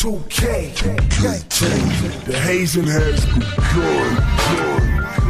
2K. The hazing has begun.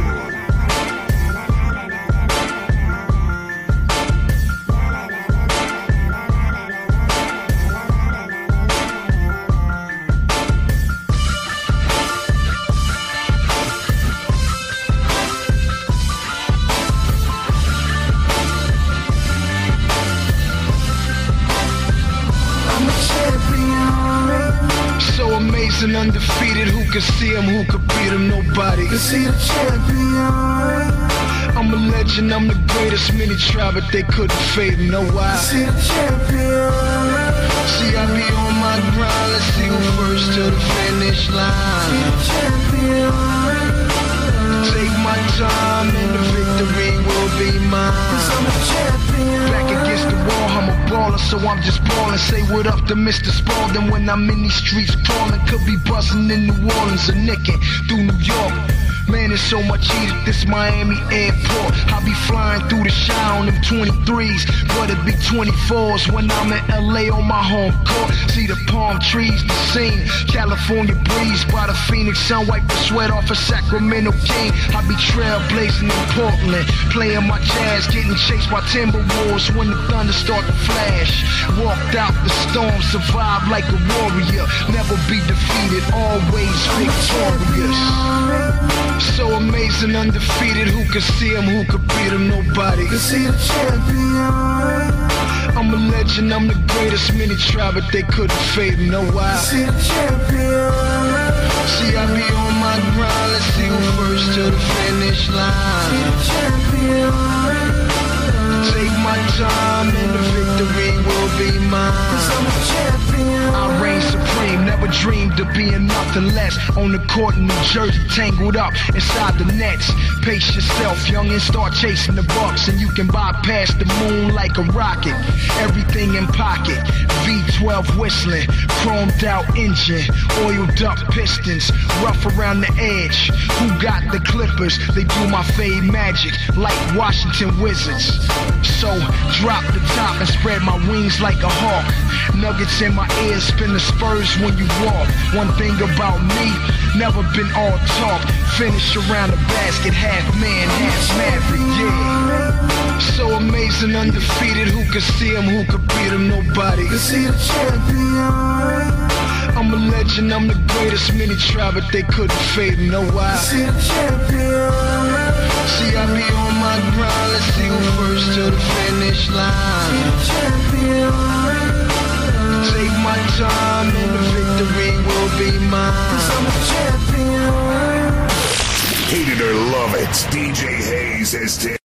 So amazing, undefeated. Who could see him? Who could beat him? Nobody. Cause he the champion. I'm a legend, I'm the greatest. Many try, but they couldn't fade me. Know why? Cause he the champion. See, I be on my grind. Let's see who first to the finish line. He the champion. Take my time and the victory will be mine. Cause I'm a champion. Back against the wall, I'm a baller, so I'm just ballin'. Say what up to Mr. Spalding when I'm in these streets crawling. Could be buzzing in New Orleans or nicking through New York. Man, it's so much heat at this Miami airport. I be flying through the shy on them 23s, but it be 24s when I'm in LA on my home court. See the palm trees, the scene, California breeze by the Phoenix sun, wipe the sweat off a Sacramento King. I be trailblazing in Portland, playing my jazz, getting chased by Timberwolves when the thunder start to flash. Walked out the storm, survived like a warrior, never be defeated, always victorious. So amazing, undefeated. Who could see him? Who could beat him? Nobody. Cause he the champion. I'm a legend, I'm the greatest. Many try, but they couldn't fade me. Know why? Cause he the champion. See, I be on my grind. Let's see who first to the finish line. He the champion. Take my time and the victory will be mine. Cause I'm a champion. I reign supreme, never dreamed of being nothing less. On the court in New Jersey, tangled up inside the nets. Pace yourself, young, and start chasing the bucks. And you can bypass the moon like a rocket. Everything in pocket, V12 whistling, chromed out engine, oiled up pistons, rough around the edge. Who got the Clippers? They do my fade magic like Washington Wizards. So drop the top and spread my wings like a hawk. Nuggets in my ears, spin the spurs when you walk. One thing about me, never been all talk. Finish around the basket, half man, half maverick, yeah. So amazing, undefeated. Who could see him? Who could beat him? Nobody. Cause he the champion. I'm a legend, I'm the greatest. Many try, but they couldn't fade me. Know why? Cause he the champion. See, I be on my grind. Let's see who first to the finish line. He the champion. Take my time and the victory will be mine. Cause I'm a champion. Hate it or love it, DJ Hayes is